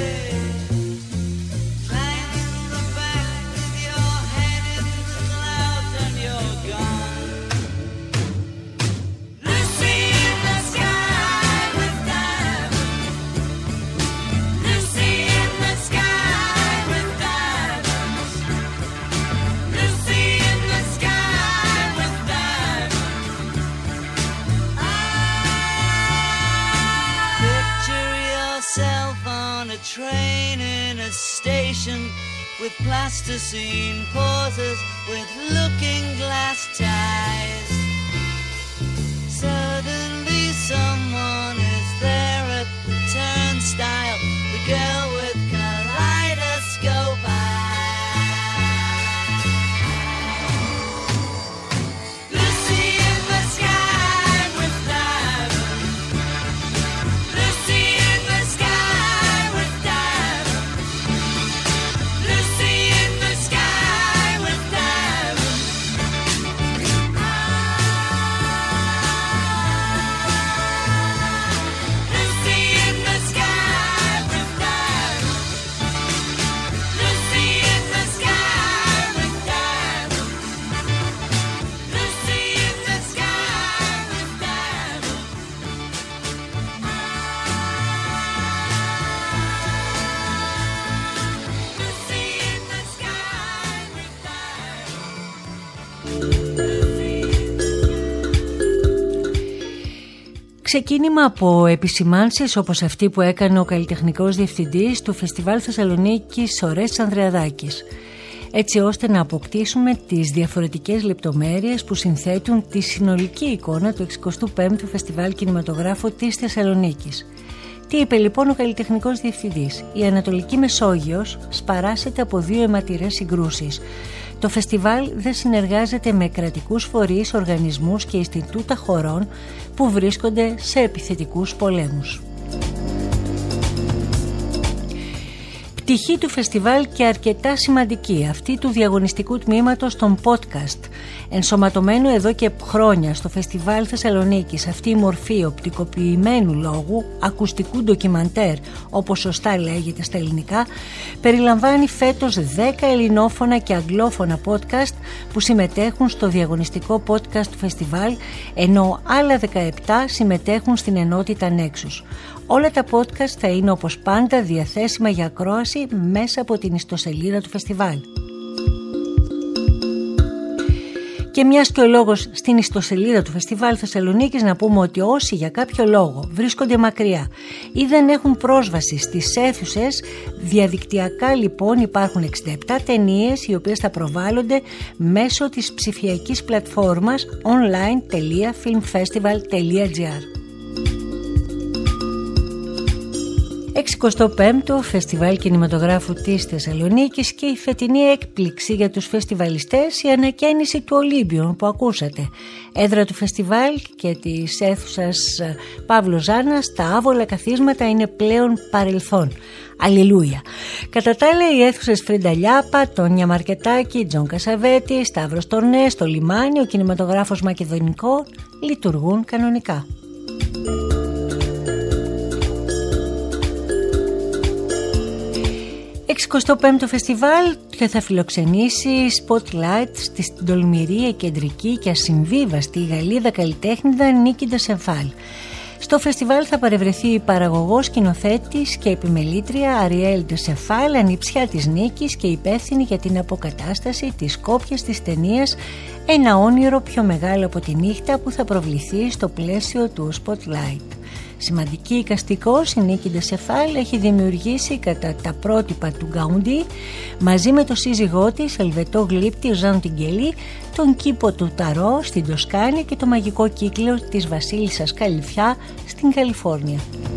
Train in a station with plasticine pauses with looking glass ties. Suddenly someone is there at the turnstile, the girl with kaleidoscope eyes. Lucy in the sky with diamonds. Lucy in the sky. Lucy in the sky with diamonds. Ξεκίνημα από επισημάνσεις όπως αυτή που έκανε ο καλλιτεχνικός διευθυντής του Φεστιβάλ Θεσσαλονίκης Ορέστης Ανδρεαδάκης, έτσι ώστε να αποκτήσουμε τις διαφορετικές λεπτομέρειες που συνθέτουν τη συνολική εικόνα του 65ου Φεστιβάλ Κινηματογράφου της Θεσσαλονίκης. Τι είπε λοιπόν ο καλλιτεχνικός διευθυντής? Η Ανατολική Μεσόγειος σπαράσεται από δύο αιματηρές συγκρούσεις. Το φεστιβάλ δεν συνεργάζεται με κρατικούς φορείς, οργανισμούς και Ινστιτούτα χωρών που βρίσκονται σε επιθετικούς πολέμους. Πτυχή του φεστιβάλ και αρκετά σημαντική, αυτή του διαγωνιστικού τμήματος των podcast. Ενσωματωμένο εδώ και χρόνια στο Φεστιβάλ Θεσσαλονίκης αυτή η μορφή οπτικοποιημένου λόγου, ακουστικού ντοκιμαντέρ όπως σωστά λέγεται στα ελληνικά, περιλαμβάνει φέτος 10 ελληνόφωνα και αγγλόφωνα podcast που συμμετέχουν στο διαγωνιστικό podcast του φεστιβάλ, ενώ άλλα 17 συμμετέχουν στην ενότητα Nexus. Όλα τα podcast θα είναι όπως πάντα διαθέσιμα για ακρόαση μέσα από την ιστοσελίδα του φεστιβάλ. Και μιας και ο λόγος στην ιστοσελίδα του Φεστιβάλ Θεσσαλονίκης, να πούμε ότι όσοι για κάποιο λόγο βρίσκονται μακριά ή δεν έχουν πρόσβαση στις αίθουσες, διαδικτυακά λοιπόν υπάρχουν 67 ταινίες οι οποίες θα προβάλλονται μέσω της ψηφιακής πλατφόρμας online.filmfestival.gr. 65ο Φεστιβάλ Κινηματογράφου της Θεσσαλονίκης και η φετινή έκπληξη για τους φεστιβαλιστές, η ανακαίνιση του Ολύμπιον που ακούσατε. Έδρα του φεστιβάλ και της αίθουσας Παύλο Ζάνας, τα άβολα καθίσματα είναι πλέον παρελθόν. Αλληλούια. Κατά τα άλλα, οι αίθουσες Φρίντα Λιάπα, Τόνια Μαρκετάκη, Τζον Κασαβέτη, Σταύρος Τορνές, το Λιμάνι, ο κινηματογράφος Μακεδονικό λειτουργούν κανονικά. 65ο φεστιβάλ και θα φιλοξενήσει spotlight στην τολμηρή, κεντρική και ασυμβίβαστη Γαλλίδα καλλιτέχνηδα Νίκη Ντεσεφάλ. Στο φεστιβάλ θα παρευρεθεί η παραγωγός, σκηνοθέτης και επιμελήτρια Αριέλ Ντεσεφάλ, ανιψιά της Νίκης και υπεύθυνη για την αποκατάσταση της κόπιας της ταινίας «Ένα όνειρο πιο μεγάλο από τη νύχτα» που θα προβληθεί στο πλαίσιο του spotlight. Σημαντική εικαστικός, η Νίκη Ντεσεφάλ έχει δημιουργήσει κατά τα πρότυπα του Γκάουντι μαζί με το σύζυγό της, Ελβετό γλύπτη Ζαν Τιγκελή, τον κήπο του Ταρό στην Τοσκάνη και το μαγικό κύκλο της Βασίλισσας Καλυφιά στην Καλιφόρνια.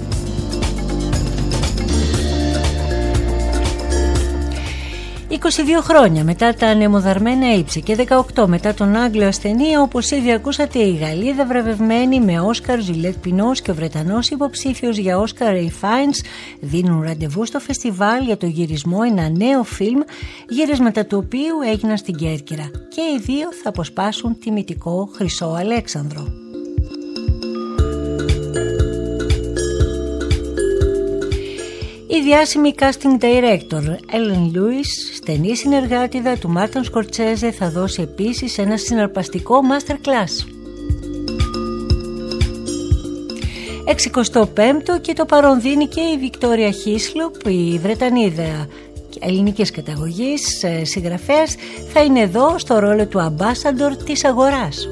22 χρόνια μετά τα ανεμοδαρμένα ύψη και 18 μετά τον Άγγλο ασθενή, όπως ήδη ακούσατε, η Γαλλίδα βραβευμένη με Όσκαρ Ζουλέτ Πινός και ο Βρετανός υποψήφιος για Όσκαρ Ρέι Φάινς δίνουν ραντεβού στο φεστιβάλ για το γυρισμό ένα νέο φιλμ, γύρισματα του οποίου έγιναν στην Κέρκυρα, και οι δύο θα αποσπάσουν τιμητικό Χρυσό Αλέξανδρο. Η διάσημη casting director Ellen Lewis, στενή συνεργάτιδα του Μάρτιν Σκορτσέζε, θα δώσει επίσης ένα συναρπαστικό masterclass. 65ο και το παρόν δίνει και η Βικτόρια Χίσλοπ, η Βρετανίδα ελληνικής καταγωγής συγγραφέας, θα είναι εδώ στο ρόλο του ambassador της αγοράς.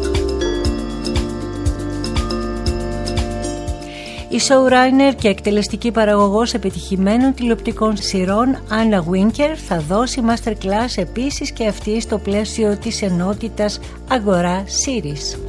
Η showrunner και εκτελεστική παραγωγός επιτυχημένων τηλεοπτικών σειρών Anna Winker θα δώσει masterclass επίσης και αυτή στο πλαίσιο της ενότητας Αγορά Series.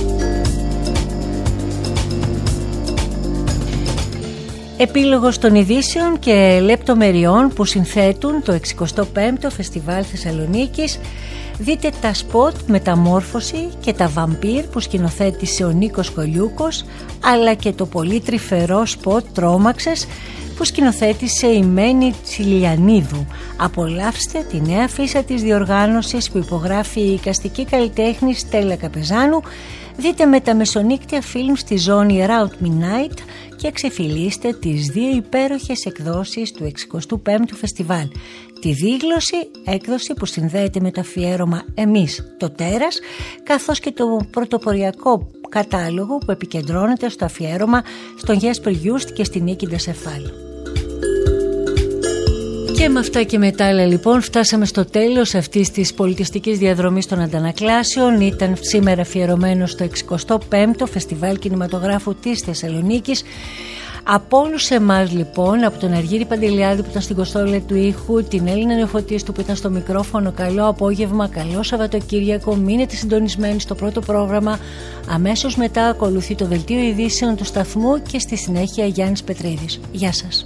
Επίλογος των ειδήσεων και λεπτομεριών που συνθέτουν το 65ο Φεστιβάλ Θεσσαλονίκης. Δείτε τα σποτ «Μεταμόρφωση» και τα «Βαμπύρ» που σκηνοθέτησε ο Νίκος Κολιούκος, αλλά και το πολύ τρυφερό σποτ «Τρόμαξες» που σκηνοθέτησε η Μένη Τσιλιανίδου. Απολαύστε τη νέα φύσα της διοργάνωσης που υπογράφει η εικαστική καλλιτέχνη Στέλλα Καπεζάνου. Δείτε με τα μεσονύκτια φιλμ στη ζώνη Route Midnight και ξεφυλίστε τις δύο υπέροχες εκδόσεις του 65ου Φεστιβάλ. Τη δίγλωση έκδοση που συνδέεται με το αφιέρωμα «Εμείς το Τέρας», καθώς και το πρωτοποριακό κατάλογο που επικεντρώνεται στο αφιέρωμα στον Γέσπερ Γιούστ και στη Νίκη Ντεσεφάλ. Και με αυτά και μετά, λοιπόν, φτάσαμε στο τέλος αυτής της πολιτιστικής διαδρομής των αντανακλάσεων. Ήταν σήμερα αφιερωμένο στο 65ο Φεστιβάλ Κινηματογράφου της Θεσσαλονίκης. Από όλους εμάς, λοιπόν, από τον Αργύρη Παντελιάδη που ήταν στην κοστόλα του ήχου, την Έλληνα Νεοφωτίστου που ήταν στο μικρόφωνο, καλό απόγευμα, καλό Σαββατοκύριακο. Μείνετε συντονισμένοι στο πρώτο πρόγραμμα. Αμέσως μετά ακολουθεί το δελτίο ειδήσεων του σταθμού και στη συνέχεια Γιάννης Πετρίδης. Γεια σας.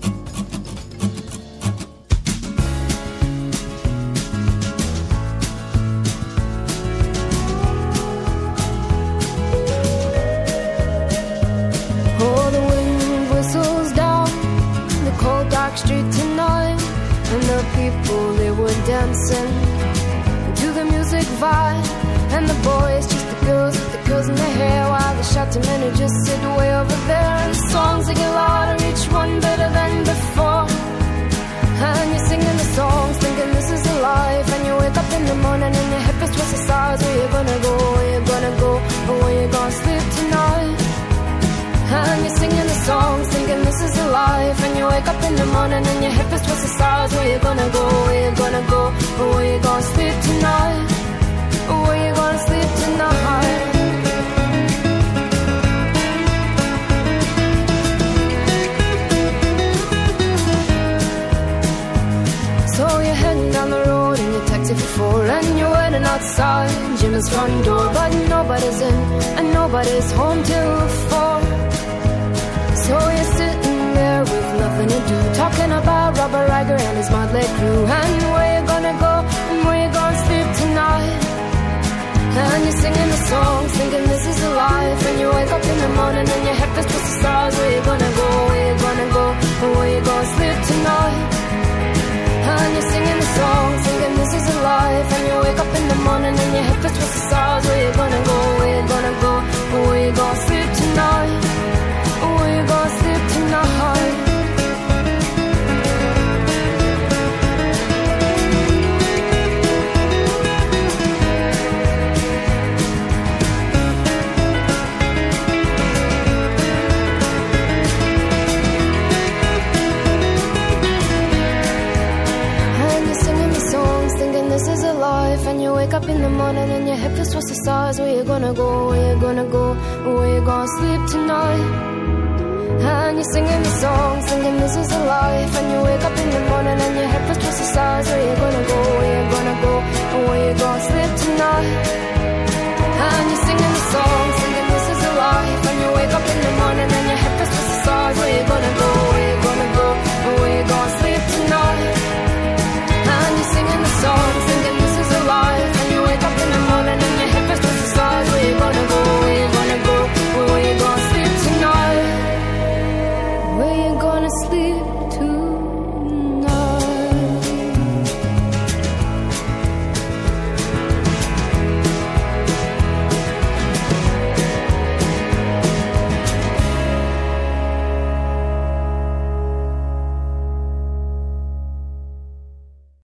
Street tonight, and the people, they were dancing to the music vibe, and the boys just the girls with the curls in their hair, while the shouting men who just sit way over there. And the songs they get louder, each one better than before, and you're singing the songs thinking this is a life, and you wake up in the morning and your head is twisted sides. Where you gonna go, where you gonna go, or where you gonna sleep tonight? And you're singing the songs thinking this is a life, and you wake up in the morning and your hip is twisted sides. Where you gonna go, where you gonna go, or where you gonna sleep tonight, or where you gonna sleep tonight? So you're heading down the road in your taxi for 4, and you're waiting outside Jim's front door, but nobody's in and nobody's home till 4. So you're sitting there with nothing to do, talking about Robert Riger and his motley crew, and where you gonna go and where you gonna sleep tonight. And you're singing the songs thinking this is a life, and you wake up in the morning and your head is twisted stars. Where you gonna go, where you gonna go, and where you gonna sleep tonight. And you're singing the songs thinking this is a life, and you wake up in the morning and your head is twisted stars. Where you gonna go, where you gonna go, and where you gonna sleep tonight, where you gonna sleep tonight. And you're singing the songs thinking this is a life, and you wake up in the morning and your hip is twisted the stars. Where you gonna go, where you gonna go, where you gonna sleep tonight. And you're singing the songs thinking this is a life, and you wake up in the morning and your head is twisted the stars. Where you gonna go, where you gonna go, where you gonna